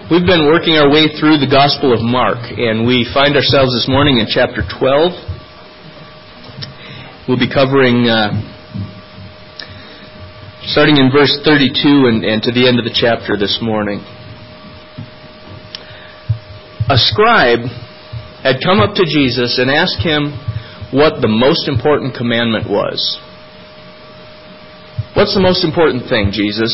We've been working our way through the Gospel of Mark, and we find ourselves this morning in chapter 12. We'll be covering, starting in verse 32 and to the end of the chapter this morning. A scribe had come up to Jesus and asked him what the most important commandment was. What's the most important thing, Jesus?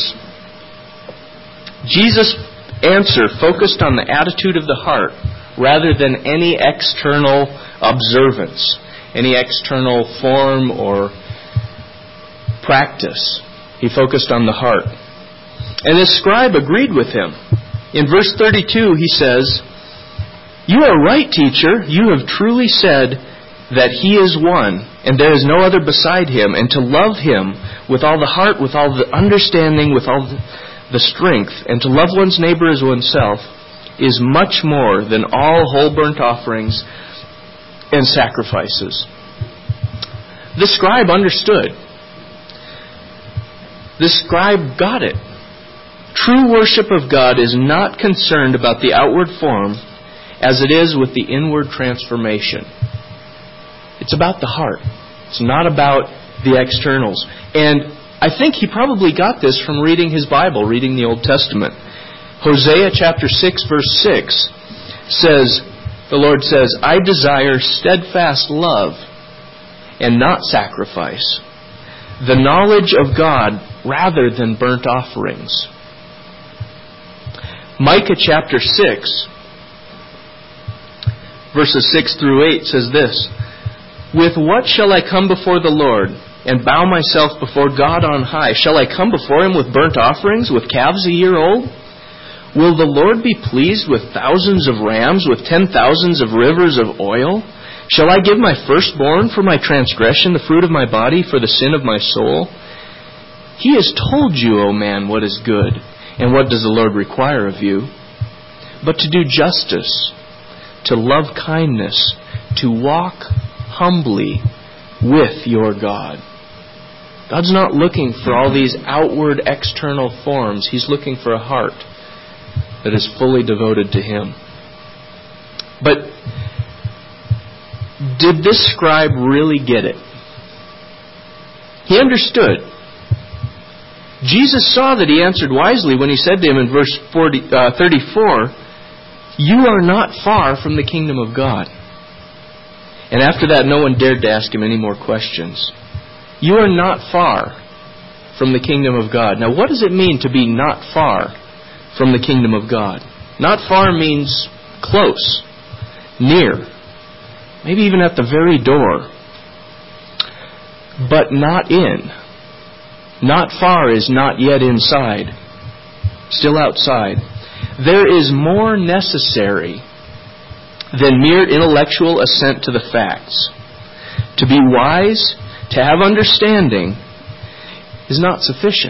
Jesus' answer focused on the attitude of the heart rather than any external observance, any external form or practice. He focused on the heart. And this scribe agreed with him. In verse 32 he says, "You are right, teacher. You have truly said that He is one, and there is no other beside Him, and to love Him with all the heart, with all the understanding, with all the strength, and to love one's neighbor as oneself is much more than all whole burnt offerings and sacrifices." The scribe understood. The scribe got it. True worship of God is not concerned about the outward form as it is with the inward transformation. It's about the heart. It's not about the externals. And I think he probably got this from reading his Bible, reading the Old Testament. Hosea chapter 6 verse 6 says, the Lord says, "I desire steadfast love and not sacrifice, the knowledge of God rather than burnt offerings." Micah chapter 6 verses 6 through 8 says this, "With what shall I come before the Lord and bow myself before God on high? Shall I come before Him with burnt offerings, with calves a year old? Will the Lord be pleased with thousands of rams, with 10,000s of rivers of oil? Shall I give my firstborn for my transgression, the fruit of my body for the sin of my soul? He has told you, O man, what is good, and what does the Lord require of you? But to do justice, to love kindness, to walk humbly with your God." God's not looking for all these outward external forms. He's looking for a heart that is fully devoted to Him. But did this scribe really get it? He understood. Jesus saw that he answered wisely when He said to him in verse 34, "You are not far from the kingdom of God." And after that, no one dared to ask him any more questions. You are not far from the kingdom of God. Now, what does it mean to be not far from the kingdom of God? Not far means close, near, maybe even at the very door, but not in. Not far is not yet inside, still outside. There is more necessary than mere intellectual assent to the facts. To be wise, to have understanding, is not sufficient.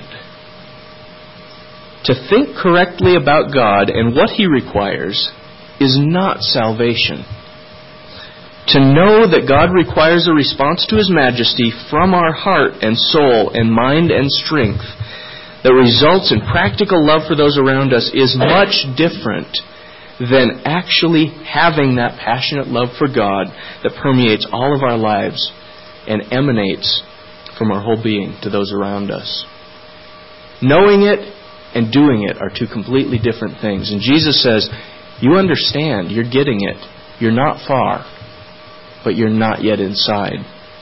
To think correctly about God and what He requires is not salvation. To know that God requires a response to His majesty from our heart and soul and mind and strength that results in practical love for those around us is much different than actually having that passionate love for God that permeates all of our lives and emanates from our whole being to those around us. Knowing it and doing it are two completely different things. And Jesus says, you understand, you're getting it. You're not far, but you're not yet inside.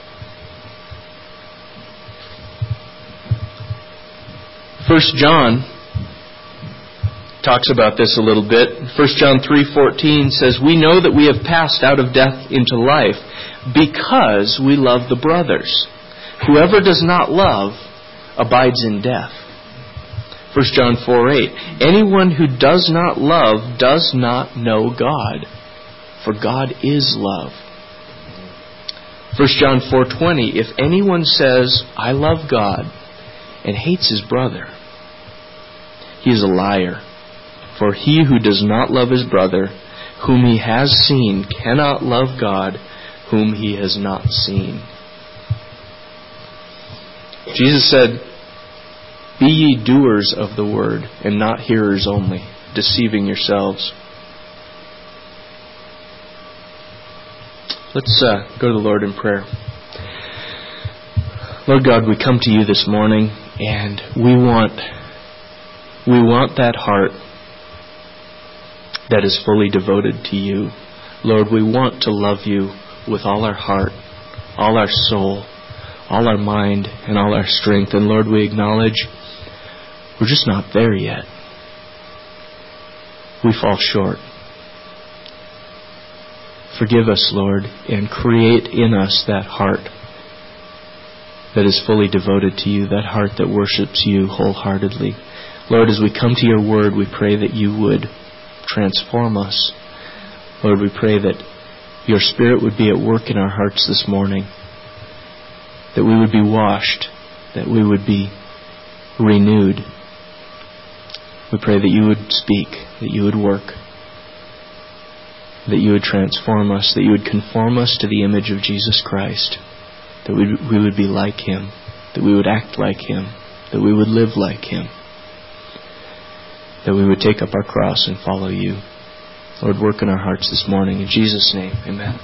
First John talks about this a little bit. 1 John 3:14 says, "We know that we have passed out of death into life because we love the brothers. Whoever does not love abides in death." 1 John 4:8, "Anyone who does not love does not know God, for God is love." 1 John 4:20, "If anyone says, 'I love God,' and hates his brother, he is a liar. For he who does not love his brother, whom he has seen, cannot love God, whom he has not seen." Jesus said, "Be ye doers of the word, and not hearers only, deceiving yourselves. Let's go to the Lord in prayer. Lord God, we come to you this morning, and we want that heart that is fully devoted to you. Lord, we want to love you with all our heart, all our soul, all our mind, and all our strength. And Lord, we acknowledge we're just not there yet. We fall short. Forgive us, Lord, and create in us that heart that is fully devoted to you, that heart that worships you wholeheartedly. Lord, as we come to your word, we pray that you would transform us. Lord, we pray that your Spirit would be at work in our hearts this morning, that we would be washed, that we would be renewed. We pray that you would speak, that you would work, that you would transform us, that you would conform us to the image of Jesus Christ, that we would be like Him, that we would act like Him, that we would live like Him, that we would take up our cross and follow you. Lord, work in our hearts this morning. In Jesus' name, amen.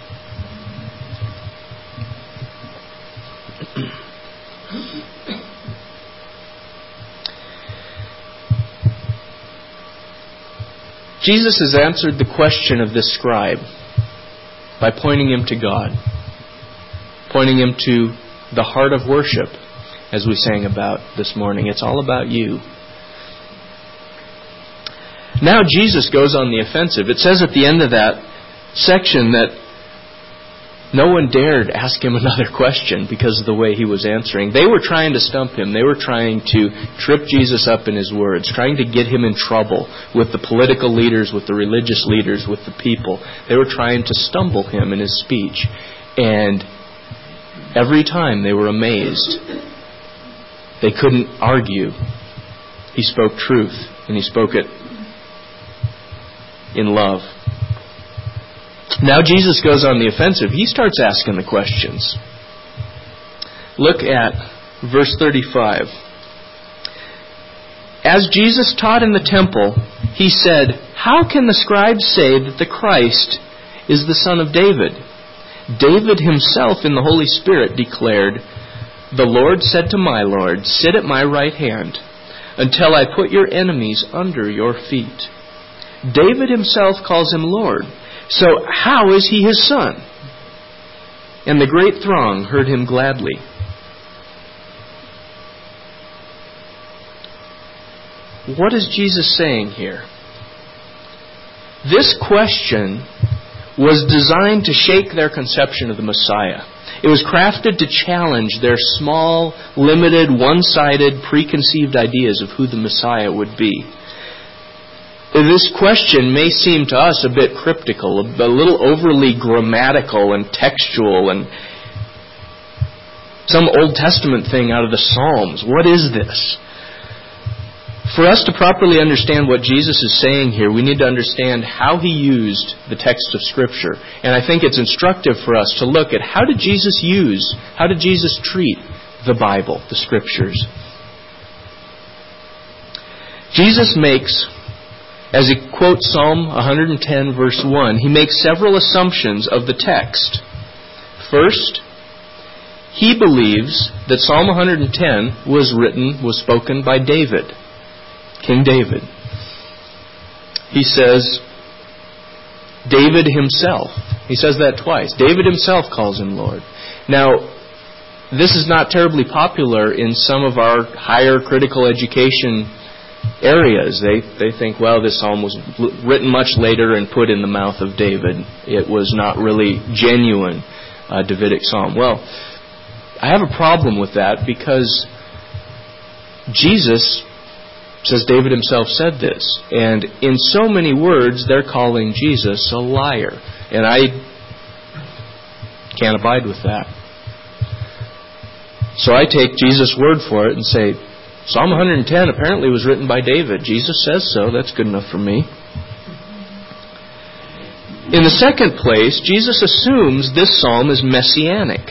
Jesus has answered the question of this scribe by pointing him to God, pointing him to the heart of worship, as we sang about this morning. It's all about you. Now Jesus goes on the offensive. It says at the end of that section that no one dared ask him another question because of the way he was answering. They were trying to stump him. They were trying to trip Jesus up in his words, trying to get him in trouble with the political leaders, with the religious leaders, with the people. They were trying to stumble him in his speech. And every time they were amazed. They couldn't argue. He spoke truth, and he spoke it in love. Now Jesus goes on the offensive. He starts asking the questions. Look at verse 35. As Jesus taught in the temple, he said, "How can the scribes say that the Christ is the son of David? David himself in the Holy Spirit declared, 'The Lord said to my Lord, sit at my right hand, until I put your enemies under your feet.' David himself calls him Lord. So how is he his son?" And the great throng heard him gladly. What is Jesus saying here? This question was designed to shake their conception of the Messiah. It was crafted to challenge their small, limited, one-sided, preconceived ideas of who the Messiah would be. This question may seem to us a bit cryptical, a little overly grammatical and textual, and some Old Testament thing out of the Psalms. What is this? For us to properly understand what Jesus is saying here, we need to understand how he used the text of Scripture. And I think it's instructive for us to look at how did Jesus treat the Bible, the Scriptures. Jesus makes, as he quotes Psalm 110 verse 1, he makes several assumptions of the text. First, he believes that Psalm 110 was spoken by David, King David. He says, David himself. He says that twice. David himself calls him Lord. Now, this is not terribly popular in some of our higher critical education areas. They think, well, this psalm was written much later and put in the mouth of David. It was not really genuine Davidic psalm. Well, I have a problem with that because Jesus says David himself said this. And in so many words, they're calling Jesus a liar. And I can't abide with that. So I take Jesus' word for it and say, Psalm 110 apparently was written by David. Jesus says so. That's good enough for me. In the second place, Jesus assumes this psalm is messianic.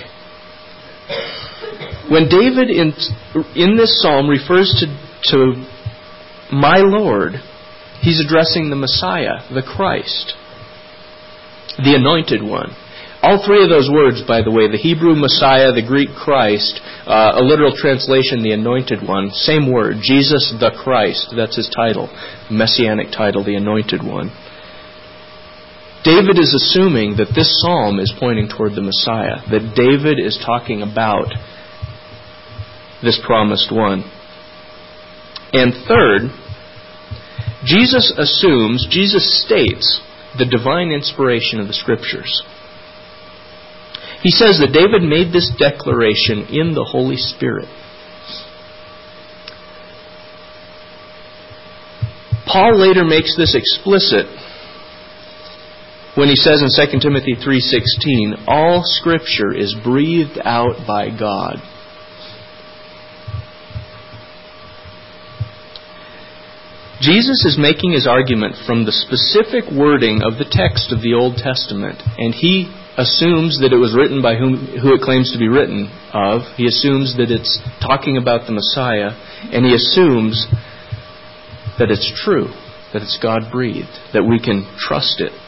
When David in this psalm refers to my Lord, He's addressing the Messiah, the Christ, the Anointed One. All three of those words, by the way, the Hebrew Messiah, the Greek Christ, a literal translation, the Anointed One, same word, Jesus the Christ, that's his title, messianic title, the Anointed One. David is assuming that this psalm is pointing toward the Messiah, that David is talking about this promised one. And third, Jesus states the divine inspiration of the Scriptures. He says that David made this declaration in the Holy Spirit. Paul later makes this explicit when he says in 2 Timothy 3:16, all Scripture is breathed out by God. Jesus is making his argument from the specific wording of the text of the Old Testament, and he assumes that it was written by who it claims to be written of. He assumes that it's talking about the Messiah, and he assumes that it's true, that it's God-breathed, that we can trust it.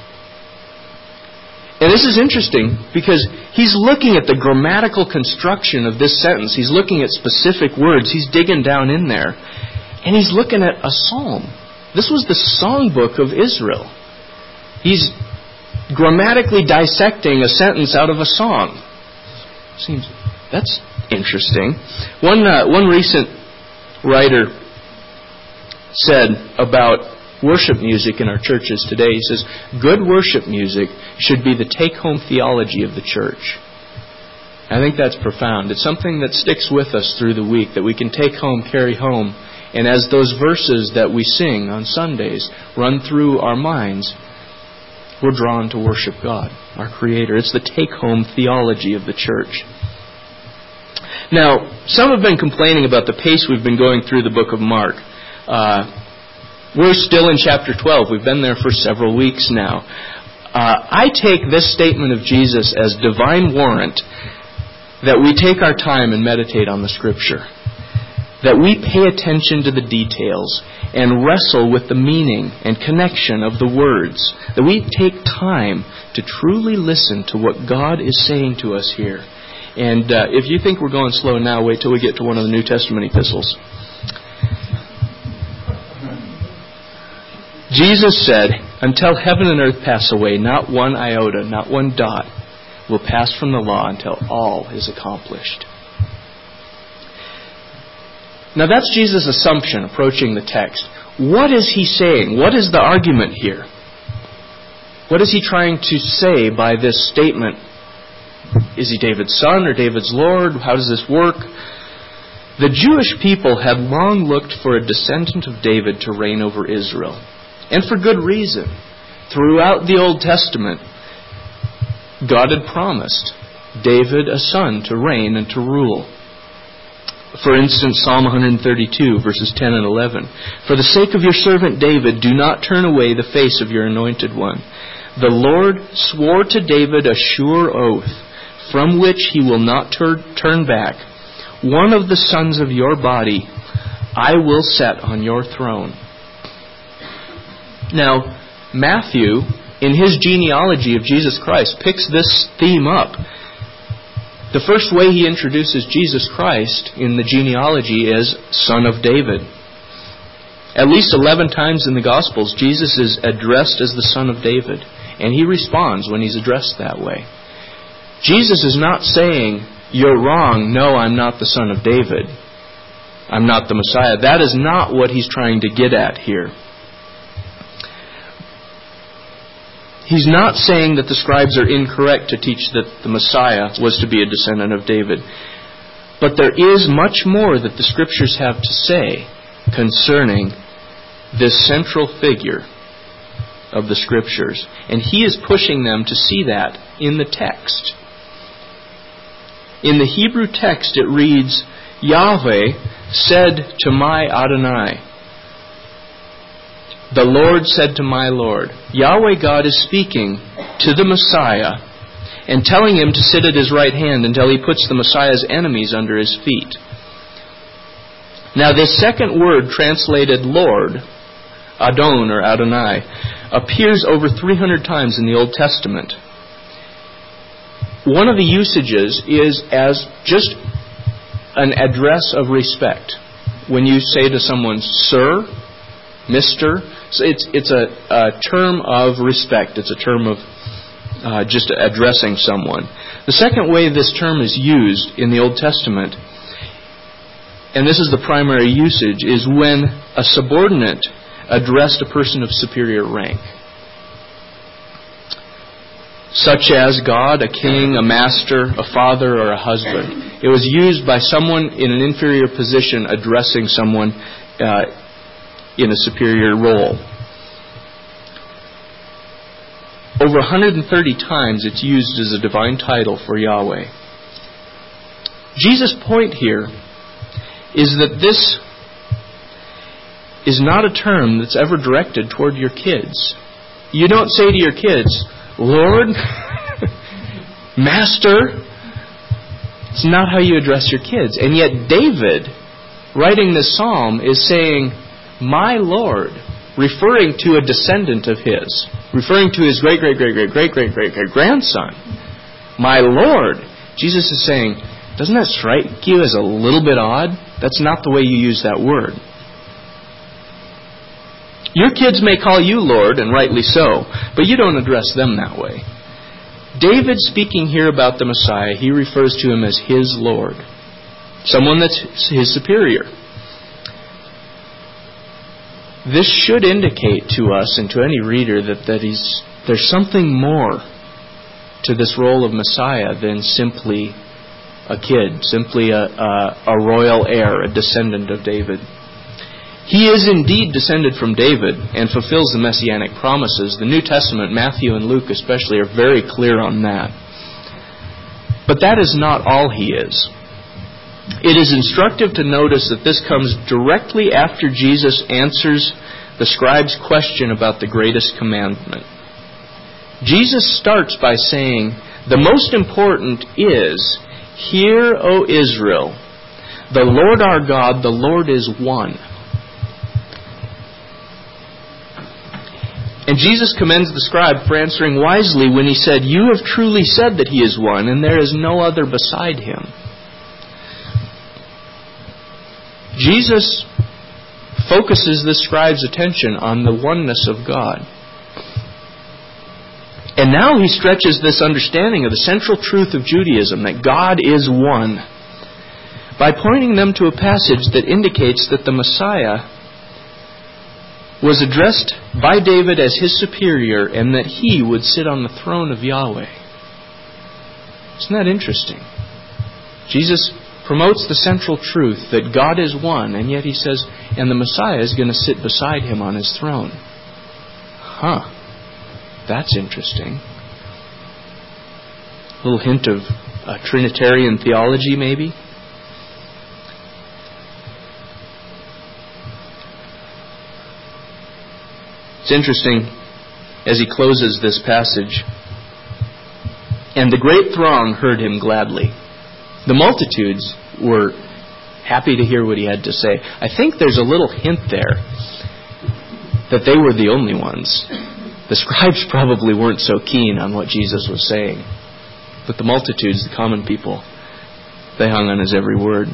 And this is interesting because he's looking at the grammatical construction of this sentence. He's looking at specific words. He's digging down in there. And he's looking at a psalm. This was the songbook of Israel. He's grammatically dissecting a sentence out of a song. That's interesting. One recent writer said about worship music in our churches today, he says, good worship music should be the take-home theology of the church. I think that's profound. It's something that sticks with us through the week, that we can take home, carry home. And as those verses that we sing on Sundays run through our minds, we're drawn to worship God, our Creator. It's the take-home theology of the church. Now, some have been complaining about the pace we've been going through the book of Mark. We're still in chapter 12. We've been there for several weeks now. I take this statement of Jesus as divine warrant that we take our time and meditate on the Scripture. That we pay attention to the details and wrestle with the meaning and connection of the words. That we take time to truly listen to what God is saying to us here. And if you think we're going slow now, wait till we get to one of the New Testament epistles. Jesus said, until heaven and earth pass away, not one iota, not one dot will pass from the law until all is accomplished. Now that's Jesus' assumption approaching the text. What is he saying? What is the argument here? What is he trying to say by this statement? Is he David's son or David's Lord? How does this work? The Jewish people had long looked for a descendant of David to reign over Israel. And for good reason. Throughout the Old Testament, God had promised David a son to reign and to rule. For instance, Psalm 132, verses 10 and 11. For the sake of your servant David, do not turn away the face of your anointed one. The Lord swore to David a sure oath, from which he will not turn back. One of the sons of your body I will set on your throne. Now, Matthew, in his genealogy of Jesus Christ, picks this theme up. The first way he introduces Jesus Christ in the genealogy is Son of David. At least 11 times in the Gospels, Jesus is addressed as the Son of David. And he responds when he's addressed that way. Jesus is not saying, you're wrong, no, I'm not the Son of David. I'm not the Messiah. That is not what he's trying to get at here. He's not saying that the scribes are incorrect to teach that the Messiah was to be a descendant of David. But there is much more that the Scriptures have to say concerning this central figure of the Scriptures. And he is pushing them to see that in the text. In the Hebrew text it reads, Yahweh said to my Adonai. The Lord said to my Lord. Yahweh God is speaking to the Messiah and telling him to sit at his right hand until he puts the Messiah's enemies under his feet. Now this second word translated Lord Adon or Adonai, appears over 300 times in the Old Testament. One of the usages is as just an address of respect. When you say to someone, sir, Mr., so it's a term of respect. It's a term of just addressing someone. The second way this term is used in the Old Testament, and this is the primary usage, is when a subordinate addressed a person of superior rank, such as God, a king, a master, a father, or a husband. It was used by someone in an inferior position addressing someone in a superior role. Over 130 times it's used as a divine title for Yahweh. Jesus' point here is that this is not a term that's ever directed toward your kids. You don't say to your kids, Lord, Master. It's not how you address your kids. And yet David, writing this psalm, is saying, my Lord, referring to a descendant of his, referring to his great-great-great-great-great-great-great-grandson. My Lord. Jesus is saying, doesn't that strike you as a little bit odd? That's not the way you use that word. Your kids may call you Lord, and rightly so, but you don't address them that way. David, speaking here about the Messiah, he refers to him as his Lord, someone that's his superior. This should indicate to us and to any reader that there's something more to this role of Messiah than simply a kid, simply a royal heir, a descendant of David. He is indeed descended from David and fulfills the messianic promises. The New Testament, Matthew and Luke especially, are very clear on that. But that is not all he is. It is instructive to notice that this comes directly after Jesus answers the scribe's question about the greatest commandment. Jesus starts by saying, the most important is, hear, O Israel, the Lord our God, the Lord is one. And Jesus commends the scribe for answering wisely when he said, you have truly said that he is one, and there is no other beside him. Jesus focuses the scribe's attention on the oneness of God. And now he stretches this understanding of the central truth of Judaism, that God is one, by pointing them to a passage that indicates that the Messiah was addressed by David as his superior and that he would sit on the throne of Yahweh. Isn't that interesting? Jesus promotes the central truth that God is one, and yet he says, and the Messiah is going to sit beside him on his throne. That's interesting. A little hint of Trinitarian theology, maybe? It's interesting as he closes this passage. And the great throng heard him gladly. The multitudes were happy to hear what he had to say. I think there's a little hint there that they were the only ones. The scribes probably weren't so keen on what Jesus was saying. But the multitudes, the common people, they hung on his every word.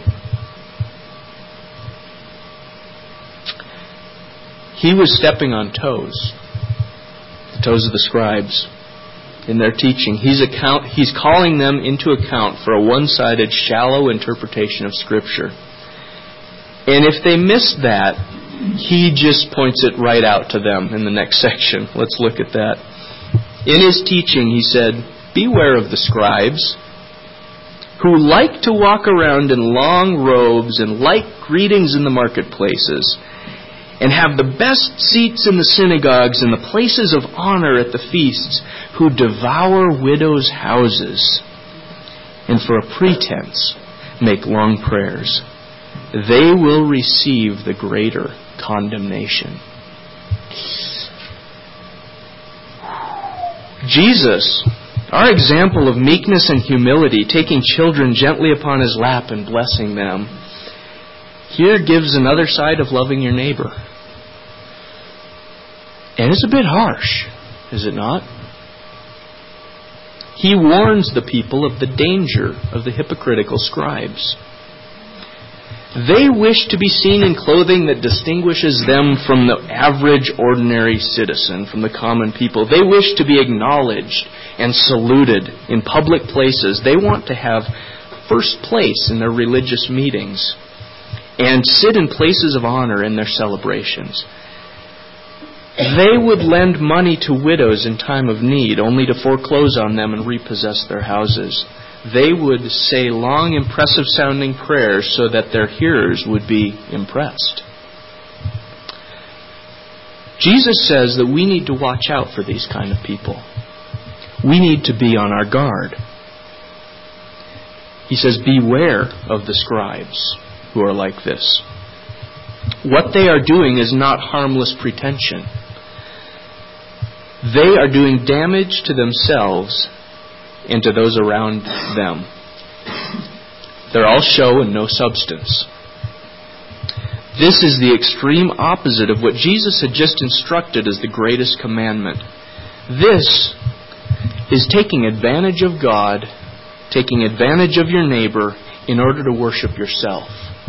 He was stepping on toes, the toes of the scribes. In their teaching, he's calling them into account for a one-sided, shallow interpretation of Scripture. And if they missed that, he just points it right out to them in the next section. Let's look at that. In his teaching, he said, beware of the scribes, who like to walk around in long robes and like greetings in the marketplaces, and have the best seats in the synagogues and the places of honor at the feasts, who devour widows' houses, and for a pretense make long prayers. They will receive the greater condemnation. Jesus, our example of meekness and humility, taking children gently upon his lap and blessing them, here gives another side of loving your neighbor. And it's a bit harsh, is it not? He warns the people of the danger of the hypocritical scribes. They wish to be seen in clothing that distinguishes them from the average ordinary citizen, from the common people. They wish to be acknowledged and saluted in public places. They want to have first place in their religious meetings and sit in places of honor in their celebrations. They would lend money to widows in time of need, only to foreclose on them and repossess their houses. They would say long, impressive-sounding prayers so that their hearers would be impressed. Jesus says that we need to watch out for these kind of people. We need to be on our guard. He says, beware of the scribes who are like this. What they are doing is not harmless pretension. They are doing damage to themselves and to those around them. They're all show and no substance. This is the extreme opposite of what Jesus had just instructed as the greatest commandment. This is taking advantage of God, taking advantage of your neighbor in order to worship yourself.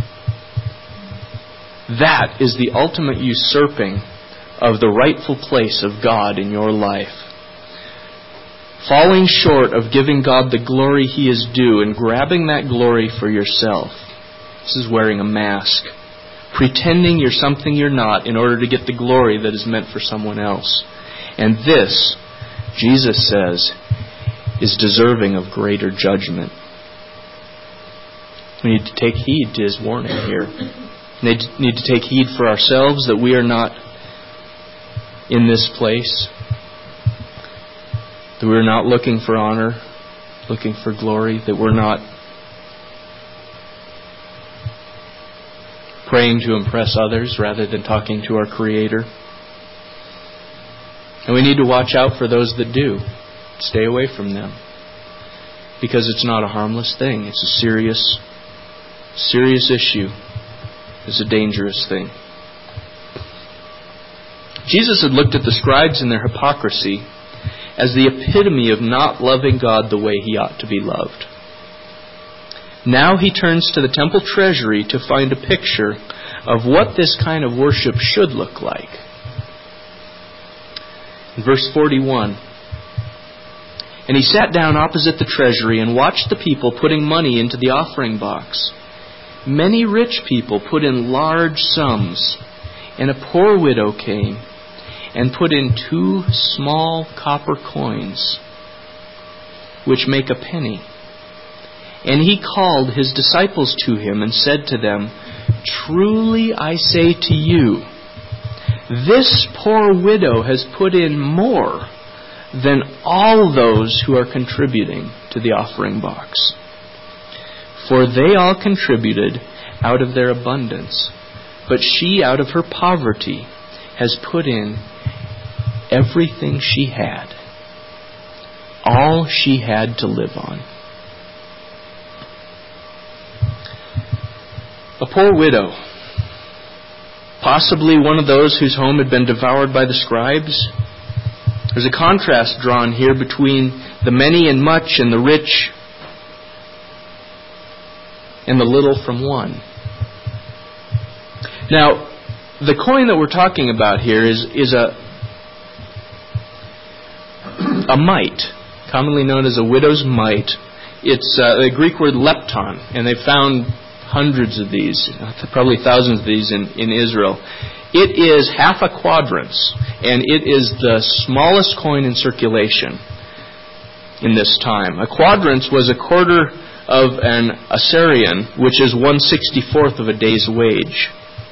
That is the ultimate usurping of the rightful place of God in your life. Falling short of giving God the glory He is due and grabbing that glory for yourself. This is wearing a mask. Pretending you're something you're not in order to get the glory that is meant for someone else. And this, Jesus says, is deserving of greater judgment. We need to take heed to His warning here. We need to take heed for ourselves that we are not in this place. That we're not looking for honor, looking for glory. That we're not praying to impress others rather than talking to our Creator. And we need to watch out for those that do. Stay away from them. Because it's not a harmless thing. It's a serious issue. It's a dangerous thing. Jesus had looked at the scribes and their hypocrisy as the epitome of not loving God the way He ought to be loved. Now He turns to the temple treasury to find a picture of what this kind of worship should look like. In verse 41, and He sat down opposite the treasury and watched the people putting money into the offering box. Many rich people put in large sums, and a poor widow came and put in 2 small copper coins, which make a penny. And He called His disciples to Him and said to them, truly I say to you, this poor widow has put in more than all those who are contributing to the offering box. For they all contributed out of their abundance, but she out of her poverty has put in everything she had, all she had to live on. A poor widow, possibly one of those whose home had been devoured by the scribes. There's a contrast drawn here between the many and much and the rich and the little from one. Now, the coin that we're talking about here is a mite, commonly known as a widow's mite. It's the Greek word lepton, and they found hundreds of these, probably thousands of these in Israel. It is half a quadrans, and it is the smallest coin in circulation in this time. A quadrans was a quarter of an assarion, which is 1/64th of a day's wage.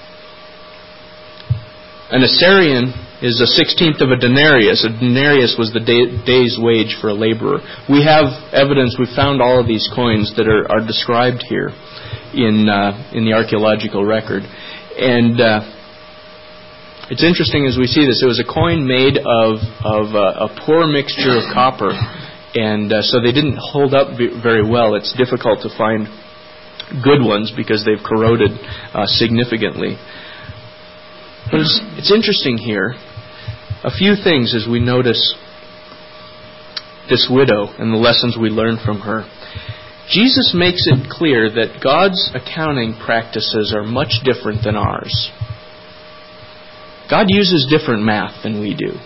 An assarion is a 16th of a denarius. A denarius was the day's wage for a laborer. We have evidence, we found all of these coins that are described here in the archaeological record. And it's interesting as we see this. It was a coin made of a poor mixture of copper, and so they didn't hold up very well. It's difficult to find good ones because they've corroded significantly. But it's interesting here A few things as we notice this widow and the lessons we learn from her. Jesus makes it clear that God's accounting practices are much different than ours. God uses different math than we do.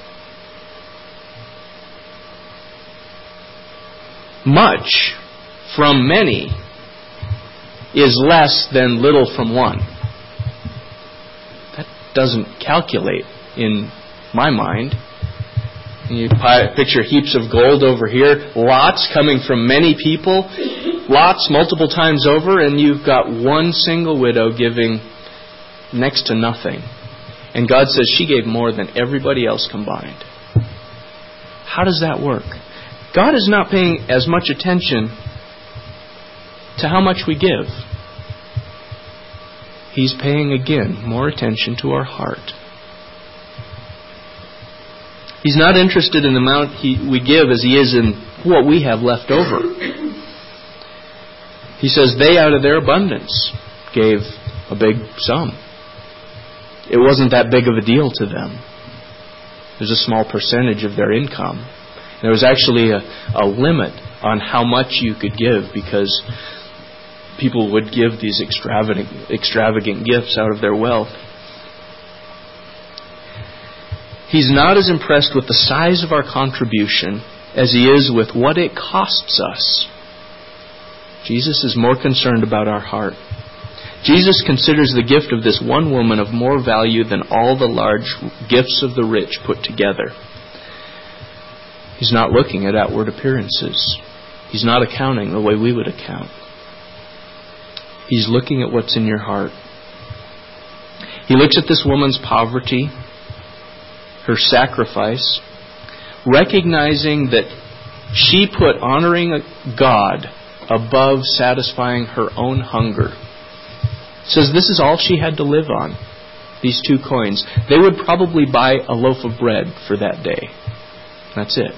Much from many is less than little from one. That doesn't calculate in my mind. You picture heaps of gold over here, lots coming from many people, lots multiple times over, and you've got one single widow giving next to nothing. And God says she gave more than everybody else combined. How does that work? God is not paying as much attention to how much we give. He's paying, again, more attention to our heart. He's not interested in the amount we give as He is in what we have left over. He says they out of their abundance gave a big sum. It wasn't that big of a deal to them. It was a small percentage of their income. There was actually a limit on how much you could give because people would give these extravagant gifts out of their wealth. He's not as impressed with the size of our contribution as He is with what it costs us. Jesus is more concerned about our heart. Jesus considers the gift of this one woman of more value than all the large gifts of the rich put together. He's not looking at outward appearances. He's not accounting the way we would account. He's looking at what's in your heart. He looks at this woman's poverty, her sacrifice, recognizing that she put honoring God above satisfying her own hunger. Says this is all she had to live on, these 2 coins. They would probably buy a loaf of bread for that day. That's it.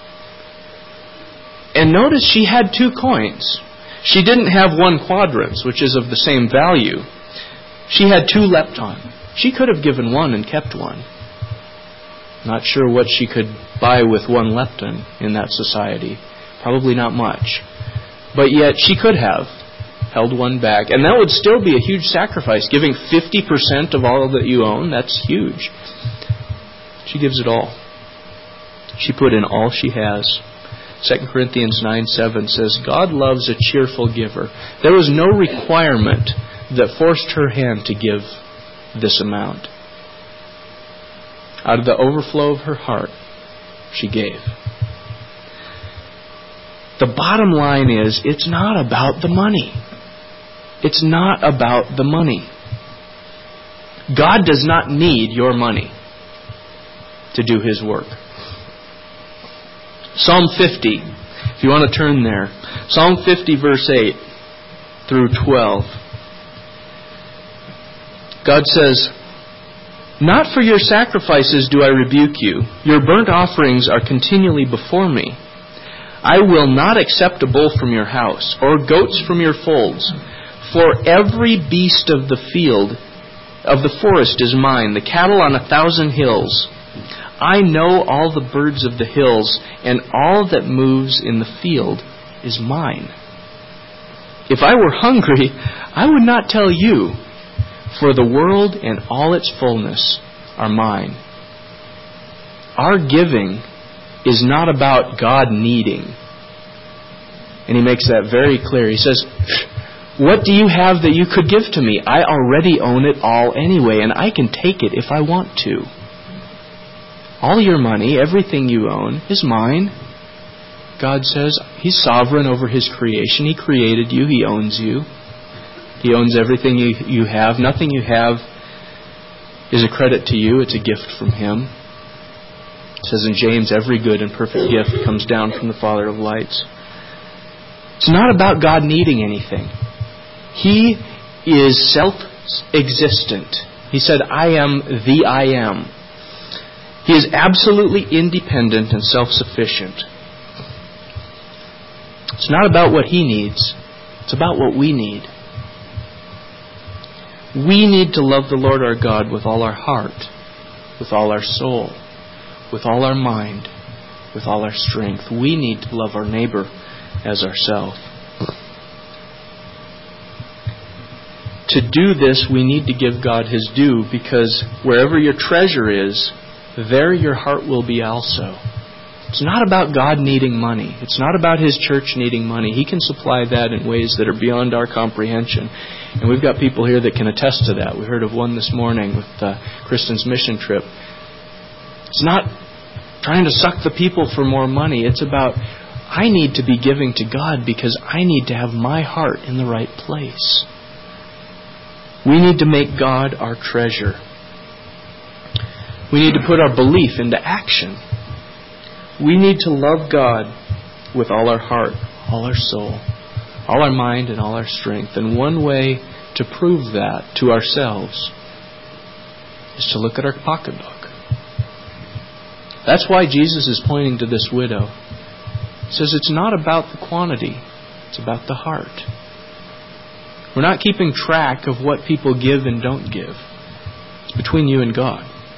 And notice she had 2 coins. She didn't have 1 quadrans, which is of the same value. She had 2 lepton. She could have given 1 and kept 1. Not sure what she could buy with 1 lepton in that society. Probably not much. But yet she could have held 1 back. And that would still be a huge sacrifice. Giving 50% of all that you own, that's huge. She gives it all. She put in all she has. 2 Corinthians 9:7 says, God loves a cheerful giver. There was no requirement that forced her hand to give this amount. Out of the overflow of her heart, she gave. The bottom line is, it's not about the money. It's not about the money. God does not need your money to do His work. Psalm 50, if you want to turn there. Psalm 50, verse 8 through 12. God says, Not for your sacrifices do I rebuke you. Your burnt offerings are continually before me. I will not accept a bull from your house, or goats from your folds. For every beast of the field, of the forest is mine, the cattle on 1,000 hills. I know all the birds of the hills, and all that moves in the field is mine. If I were hungry, I would not tell you, for the world and all its fullness are mine. Our giving is not about God needing. And He makes that very clear. He says, what do you have that you could give to me? I already own it all anyway, and I can take it if I want to. All your money, everything you own, is mine. God says He's sovereign over His creation. He created you. He owns you. He owns everything you have. Nothing you have is a credit to you. It's a gift from Him. It says in James, every good and perfect gift comes down from the Father of lights. It's not about God needing anything. He is self-existent. He said, I am the I am. He is absolutely independent and self-sufficient. It's not about what He needs. It's about what we need. We need to love the Lord our God with all our heart, with all our soul, with all our mind, with all our strength. We need to love our neighbor as ourselves. To do this, we need to give God His due, because wherever your treasure is, there your heart will be also. It's not about God needing money. It's not about His church needing money. He can supply that in ways that are beyond our comprehension. And we've got people here that can attest to that. We heard of one this morning with Kristen's mission trip. It's not trying to suck the people for more money. It's about, I need to be giving to God because I need to have my heart in the right place. We need to make God our treasure. We need to put our belief into action. We need to love God with all our heart, all our soul, all our mind, and all our strength. And one way to prove that to ourselves is to look at our pocketbook. That's why Jesus is pointing to this widow. He says it's not about the quantity, it's about the heart. We're not keeping track of what people give and don't give. It's between you and God.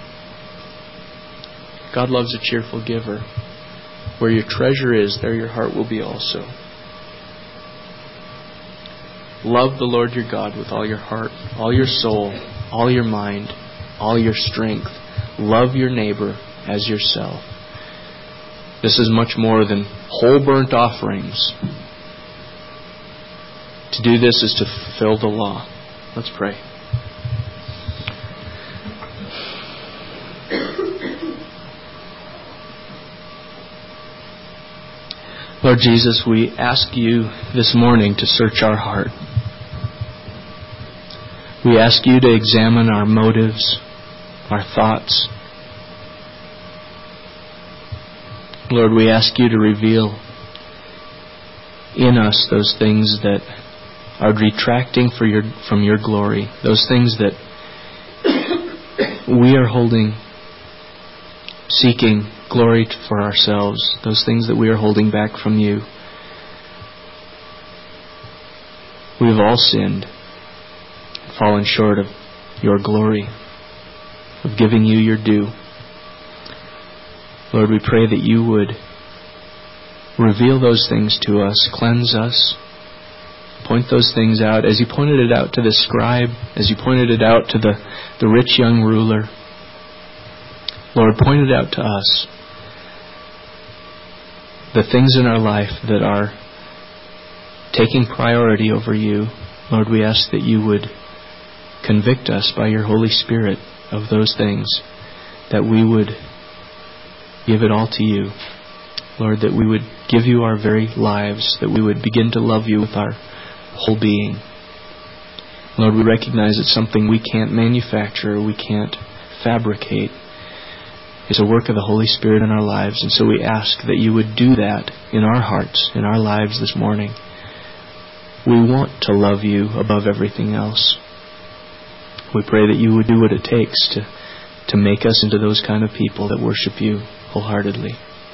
God loves a cheerful giver. Where your treasure is, there your heart will be also. Love the Lord your God with all your heart, all your soul, all your mind, all your strength. Love your neighbor as yourself. This is much more than whole burnt offerings. To do this is to fulfill the law. Let's pray. Lord Jesus, we ask you this morning to search our heart. We ask you to examine our motives, our thoughts. Lord, we ask you to reveal in us those things that are detracting from your glory, those things that we are holding, seeking glory for ourselves, those things that we are holding back from you. We've all sinned, fallen short of your glory, of giving you your due. Lord, we pray that you would reveal those things to us, cleanse us, point those things out, as you pointed it out to the scribe, as you pointed it out to the rich young ruler. Lord, point it out to us. The things in our life that are taking priority over you, Lord, we ask that you would convict us by your Holy Spirit of those things, that we would give it all to you. Lord, that we would give you our very lives, that we would begin to love you with our whole being. Lord, we recognize it's something we can't manufacture, we can't fabricate. It's a work of the Holy Spirit in our lives, and so we ask that you would do that in our hearts, in our lives this morning. We want to love you above everything else. We pray that you would do what it takes to make us into those kind of people that worship you wholeheartedly.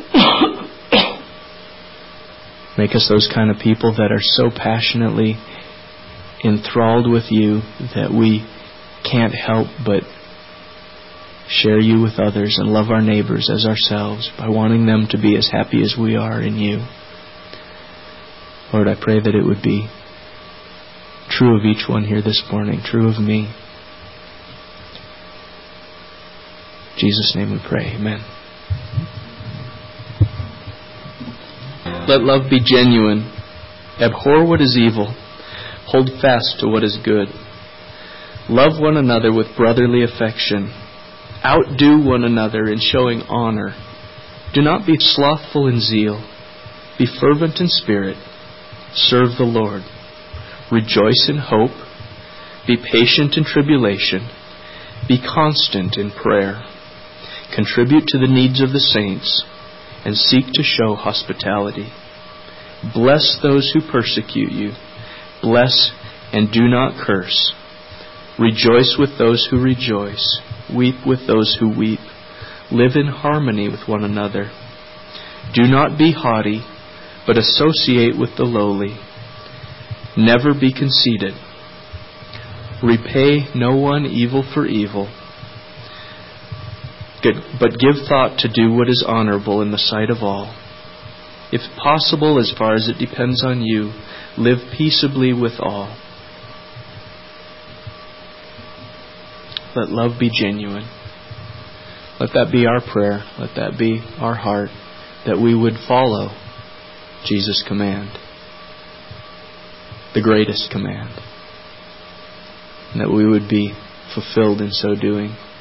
Make us those kind of people that are so passionately enthralled with you that we can't help but share you with others and love our neighbors as ourselves by wanting them to be as happy as we are in you. Lord, I pray that it would be true of each one here this morning, true of me. In Jesus' name we pray. Amen. Let love be genuine. Abhor what is evil. Hold fast to what is good. Love one another with brotherly affection. Outdo one another in showing honor. Do not be slothful in zeal. Be fervent in spirit. Serve the Lord. Rejoice in hope. Be patient in tribulation. Be constant in prayer. Contribute to the needs of the saints, and seek to show hospitality. Bless those who persecute you. Bless and do not curse. Rejoice with those who rejoice. Weep with those who weep. Live in harmony with one another. Do not be haughty, but associate with the lowly. Never be conceited. Repay no one evil for evil. but give thought to do what is honorable in the sight of all. If possible, as far as it depends on you, live peaceably with all. Let love be genuine. Let that be our prayer. Let that be our heart, that we would follow Jesus' command, the greatest command, and that we would be fulfilled in so doing.